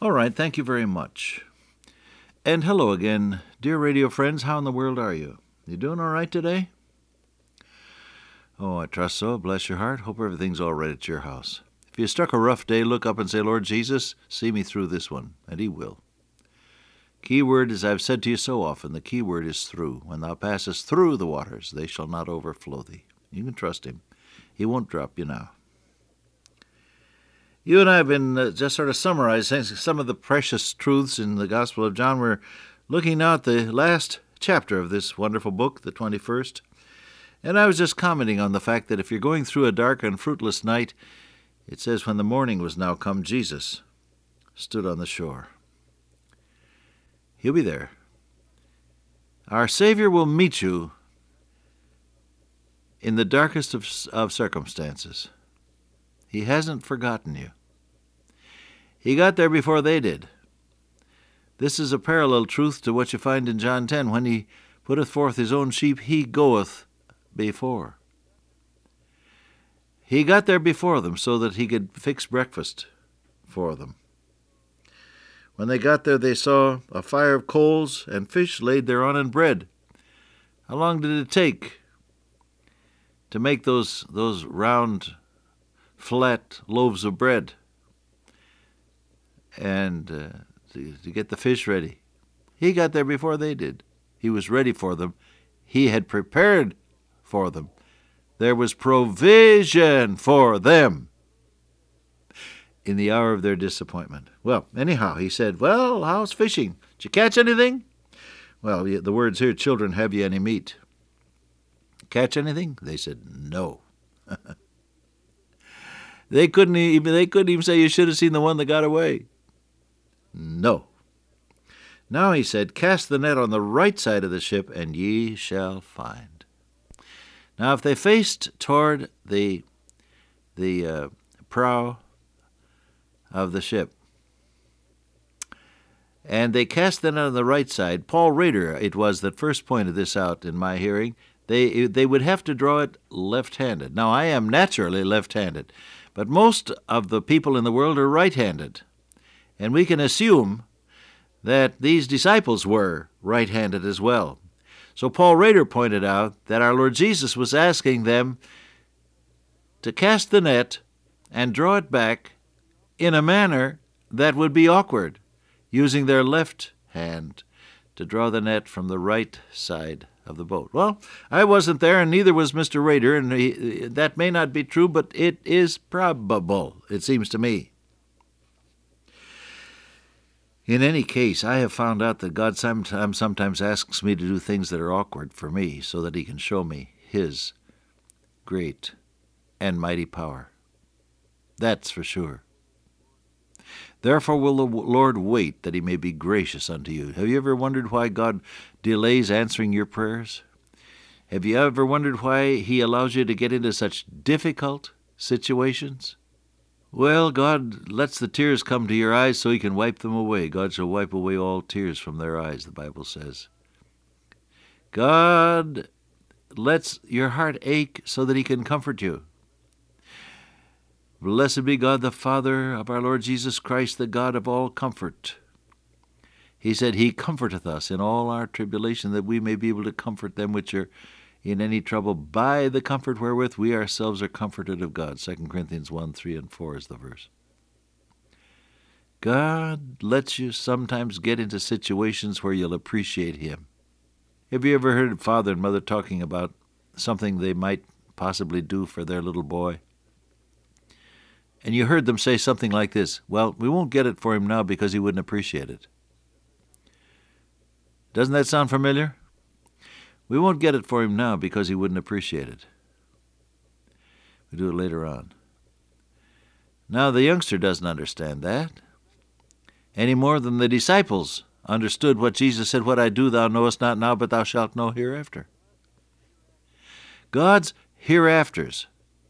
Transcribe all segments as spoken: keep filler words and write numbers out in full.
All right, thank you very much. And hello again, dear radio friends. How in the world are you? You doing all right today? Oh, I trust so. Bless your heart. Hope everything's all right at your house. If you struck a rough day, look up and say, Lord Jesus, see me through this one, and He will. Key word, as I've said to you so often, the key word is through. When thou passest through the waters, they shall not overflow thee. You can trust Him. He won't drop you now. You and I have been uh, just sort of summarizing some of the precious truths in the Gospel of John. We're looking now at the last chapter of this wonderful book, the twenty-first. And I was just commenting on the fact that if you're going through a dark and fruitless night, it says, when the morning was now come, Jesus stood on the shore. He'll be there. Our Savior will meet you in the darkest of, of circumstances. He hasn't forgotten you. He got there before they did. This is a parallel truth to what you find in John ten. When He putteth forth His own sheep, He goeth before. He got there before them so that He could fix breakfast for them. When they got there, they saw a fire of coals and fish laid thereon and bread. How long did it take to make those, those round, flat loaves of bread and uh, to, to get the fish ready? He got there before they did. He was ready for them. He had prepared for them. There was provision for them in the hour of their disappointment. Well, anyhow, He said, well, how's fishing? Did you catch anything? Well, the words here, children, have you any meat? Catch anything? They said, no. They couldn't even, they couldn't even say, you should have seen the one that got away. No. Now He said, cast the net on the right side of the ship, and ye shall find. Now, if they faced toward the, the uh, prow of the ship, and they cast the net on the right side, Paul Rader, it was that first pointed this out in my hearing, they, they would have to draw it left-handed. Now, I am naturally left-handed, but most of the people in the world are right-handed, and we can assume that these disciples were right-handed as well. So Paul Rader pointed out that our Lord Jesus was asking them to cast the net and draw it back in a manner that would be awkward, using their left hand to draw the net from the right side of the boat. Well, I wasn't there, and neither was Mister Rader, and he, that may not be true, but it is probable, it seems to me. In any case, I have found out that God sometimes, sometimes asks me to do things that are awkward for me so that He can show me His great and mighty power. That's for sure. Therefore will the Lord wait that He may be gracious unto you. Have you ever wondered why God delays answering your prayers? Have you ever wondered why He allows you to get into such difficult situations? Well, God lets the tears come to your eyes so He can wipe them away. God shall wipe away all tears from their eyes, the Bible says. God lets your heart ache so that He can comfort you. Blessed be God the Father of our Lord Jesus Christ, the God of all comfort. He said, He comforteth us in all our tribulation, that we may be able to comfort them which are in any trouble by the comfort wherewith we ourselves are comforted of God. Second Corinthians one, three, and four is the verse. God lets you sometimes get into situations where you'll appreciate Him. Have you ever heard father and mother talking about something they might possibly do for their little boy? And you heard them say something like this, well, we won't get it for him now because he wouldn't appreciate it. Doesn't that sound familiar? We won't get it for him now because he wouldn't appreciate it. We do it later on. Now, the youngster doesn't understand that any more than the disciples understood what Jesus said, what I do thou knowest not now, but thou shalt know hereafter. God's hereafters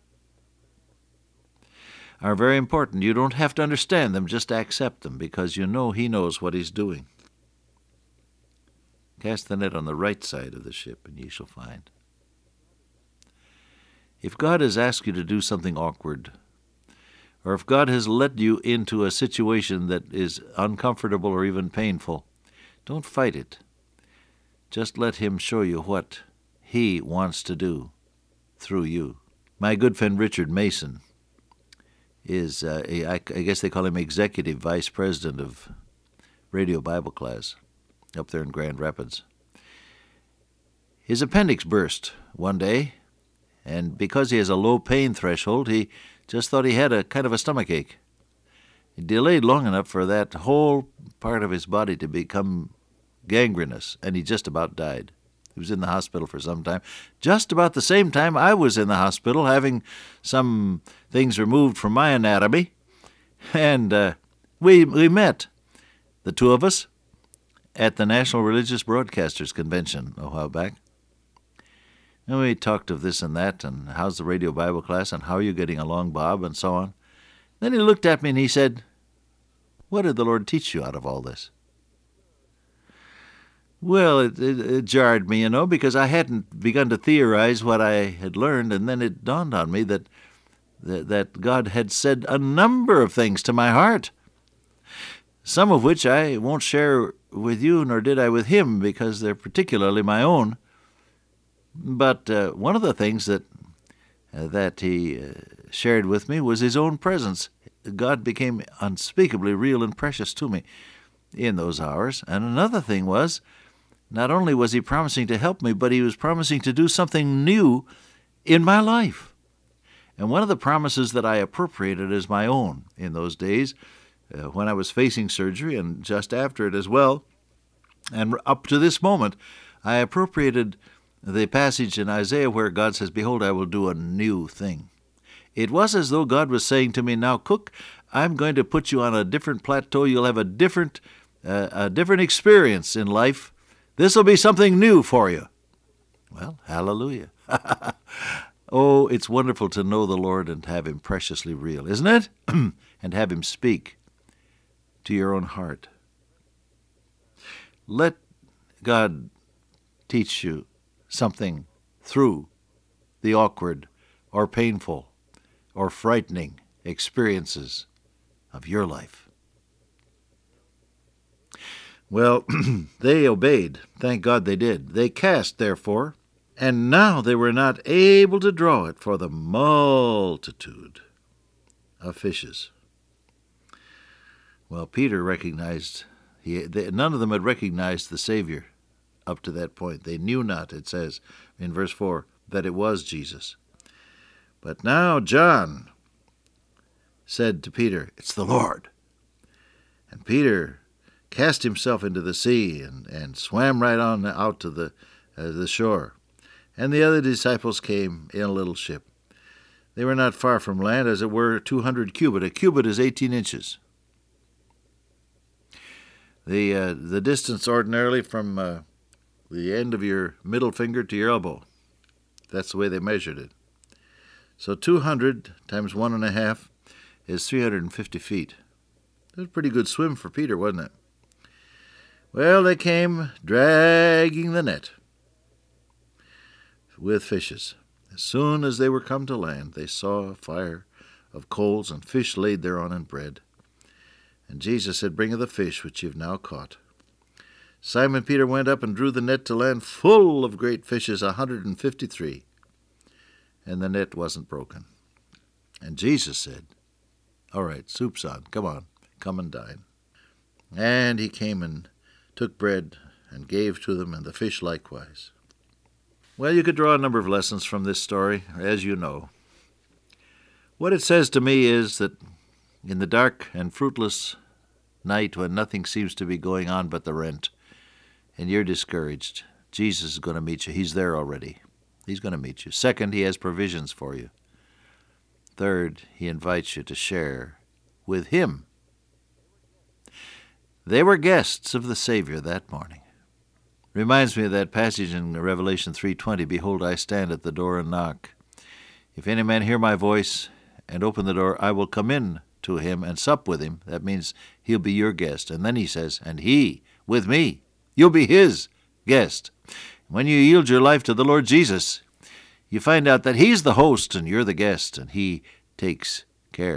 are very important. You don't have to understand them, just accept them, because you know He knows what He's doing. Cast the net on the right side of the ship, and ye shall find. If God has asked you to do something awkward, or if God has led you into a situation that is uncomfortable or even painful, don't fight it. Just let Him show you what He wants to do through you. My good friend Richard Mason is, uh, I, I guess they call him Executive Vice President of Radio Bible Class up there in Grand Rapids. His appendix burst one day, and because he has a low pain threshold, he just thought he had a kind of a stomach ache. He delayed long enough for that whole part of his body to become gangrenous, and he just about died. He was in the hospital for some time. Just about the same time I was in the hospital having some things removed from my anatomy, and uh, we we met, the two of us, at the National Religious Broadcasters Convention a while back. And we talked of this and that, and how's the radio Bible class, and how are you getting along, Bob, and so on. Then he looked at me and he said, "What did the Lord teach you out of all this?" Well, it, it, it jarred me, you know, because I hadn't begun to theorize what I had learned, and then it dawned on me that, that, that God had said a number of things to my heart, some of which I won't share with you, nor did I with him, because they're particularly my own. But uh, one of the things that uh, that he uh, shared with me was his own presence. God became unspeakably real and precious to me in those hours. And another thing was, not only was he promising to help me, but he was promising to do something new in my life. And one of the promises that I appropriated as my own in those days, uh, when I was facing surgery and just after it as well, and up to this moment, I appropriated the passage in Isaiah where God says, "Behold, I will do a new thing." It was as though God was saying to me, "Now, Cook, I'm going to put you on a different plateau. You'll have a different, uh, a different experience in life. This will be something new for you." Well, hallelujah. Oh, it's wonderful to know the Lord and have Him preciously real, isn't it? And have Him speak to your own heart. Let God teach you something through the awkward or painful or frightening experiences of your life. Well, they obeyed. Thank God they did. They cast, therefore, and now they were not able to draw it for the multitude of fishes. Well, Peter recognized, he, they, none of them had recognized the Savior up to that point. They knew not, it says in verse four, that it was Jesus. But now John said to Peter, "It's the Lord." And Peter cast himself into the sea and, and swam right on out to the, uh, the shore. And the other disciples came in a little ship. They were not far from land, as it were two hundred cubit. A cubit is eighteen inches. The, uh, the distance ordinarily from uh, the end of your middle finger to your elbow. That's the way they measured it. So two hundred times one and a half is three hundred fifty feet. That was a pretty good swim for Peter, wasn't it? Well, they came dragging the net with fishes. As soon as they were come to land, they saw a fire of coals and fish laid thereon and bread. And Jesus said, "Bring of the fish which ye have now caught." Simon Peter went up and drew the net to land full of great fishes, a hundred and fifty-three. And the net wasn't broken. And Jesus said, "All right, soup's on. Come on, come and dine." And he came and took bread and gave to them, and the fish likewise. Well, you could draw a number of lessons from this story, as you know. What it says to me is that in the dark and fruitless night when nothing seems to be going on but the rent, and you're discouraged, Jesus is going to meet you. He's there already. He's going to meet you. Second, He has provisions for you. Third, He invites you to share with Him. They were guests of the Savior that morning. Reminds me of that passage in Revelation three twenty, "Behold, I stand at the door and knock. If any man hear my voice and open the door, I will come in to him and sup with him." That means He'll be your guest. And then He says, "And he with me." You'll be His guest. When you yield your life to the Lord Jesus, you find out that He's the host and you're the guest, and He takes care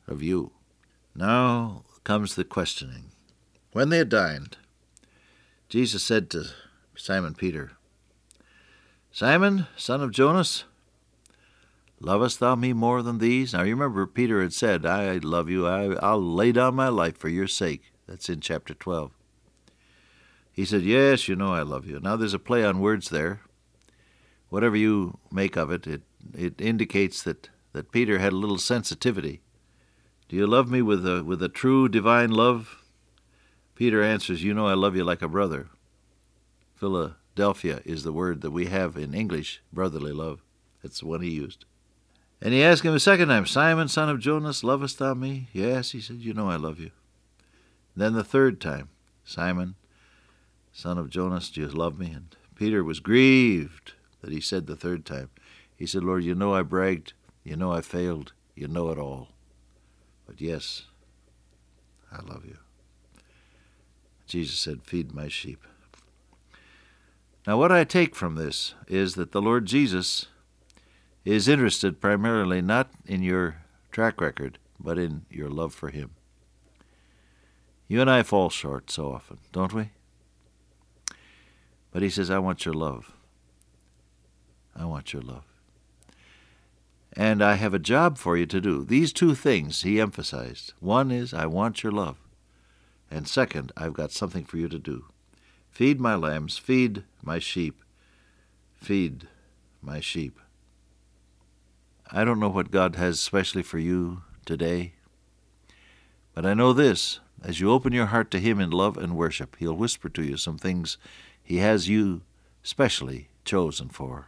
of you. Now comes the questioning. When they had dined, Jesus said to Simon Peter, Simon, son of Jonas, lovest thou me more than these? Now you remember Peter had said, I love you, I, I'll lay down my life for your sake. That's in chapter twelve. He said, yes, you know I love you. Now there's a play on words there. Whatever you make of it, it, it indicates that, that Peter had a little sensitivity. Do you love me with a, with a true divine love? Peter answers, you know I love you like a brother. Philadelphia is the word that we have in English, brotherly love. That's the one he used. And he asked him a second time, Simon, son of Jonas, lovest thou me? Yes, he said, you know I love you. Then the third time, Simon, son of Jonas, do you love me? And Peter was grieved that he said the third time. He said, Lord, you know I bragged, you know I failed, you know it all. But yes, I love you. Jesus said, feed my sheep. Now what I take from this is that the Lord Jesus is interested primarily not in your track record, but in your love for him. You and I fall short so often, don't we? But he says, I want your love. I want your love. And I have a job for you to do. These two things he emphasized. One is, I want your love. And second, I've got something for you to do. Feed my lambs, feed my sheep, feed my sheep. I don't know what God has specially for you today, but I know this. As you open your heart to him in love and worship, he'll whisper to you some things he has you specially chosen for.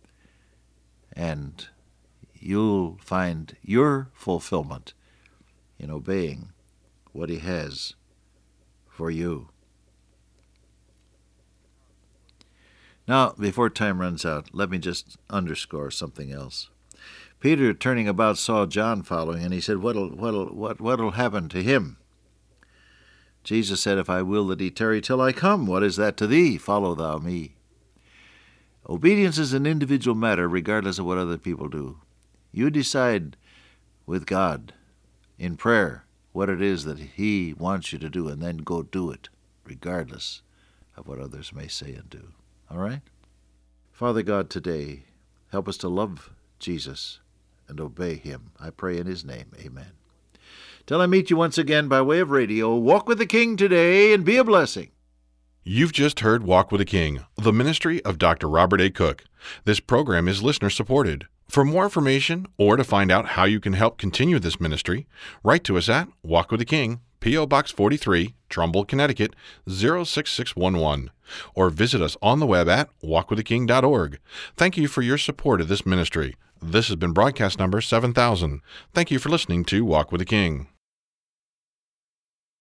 And you'll find your fulfillment in obeying what he has for you. Now, before time runs out, let me just underscore something else. Peter, turning about, saw John following, and he said, What'll, what'll, what, what'll happen to him? Jesus said, If I will that he tarry till I come, what is that to thee? Follow thou me. Obedience is an individual matter, regardless of what other people do. You decide with God in prayer what it is that he wants you to do, and then go do it, regardless of what others may say and do. All right? Father God, today, help us to love Jesus and obey him. I pray in his name. Amen. Till I meet you once again by way of radio, walk with the King today and be a blessing. You've just heard Walk with the King, the ministry of Doctor Robert A. Cook. This program is listener-supported. For more information or to find out how you can help continue this ministry, write to us at Walk with the King, P O. Box forty-three, Trumbull, Connecticut, zero six six one one, or visit us on the web at walk with the king dot org. Thank you for your support of this ministry. This has been broadcast number seven thousand. Thank you for listening to Walk with the King.